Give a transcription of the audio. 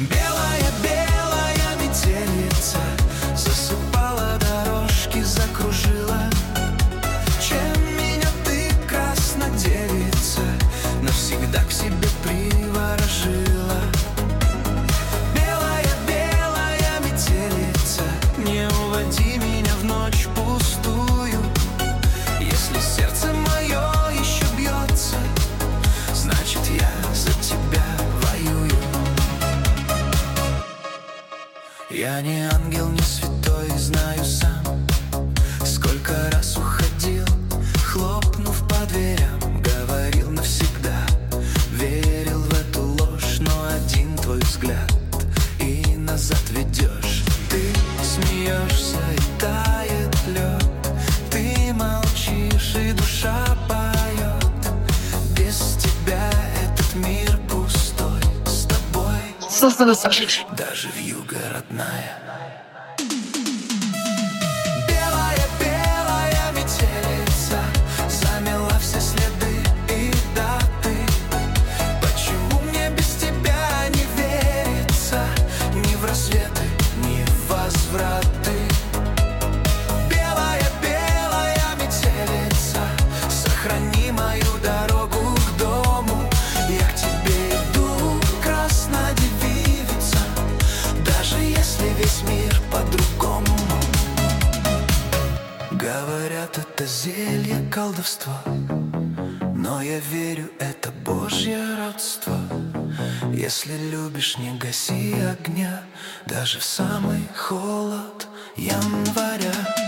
Белая-белая метелица засыпала дорожки, закружила. Чем меня ты, краснодевица, навсегда к себе приворожила. Белая-белая метелица, не уводи меня в ночь пустую. Если сердце мое еще бьется, значит я за тебя воюю. Я не ангел, не святой, знаю сам. Сколько раз уходил, хлопнув по дверям, говорил навсегда, верил в эту ложь, но один твой взгляд и назад ведешь. Ты смеешься и тает лед, ты молчишь и душа поет. Без тебя этот мир пустой, с тобой даже вьюга родная. Белая-белая метелица замела все следы и даты. Почему мне без тебя не верится ни в рассветы, ни в возвраты? Белая-белая метелица, сохрани мою дорогу к дому. Я к тебе иду, краснодевица, даже если весь мир по-другому. Говорят, это зелье, колдовство, но я верю, это Божье родство. Если любишь, не гаси огня даже в самый холод января.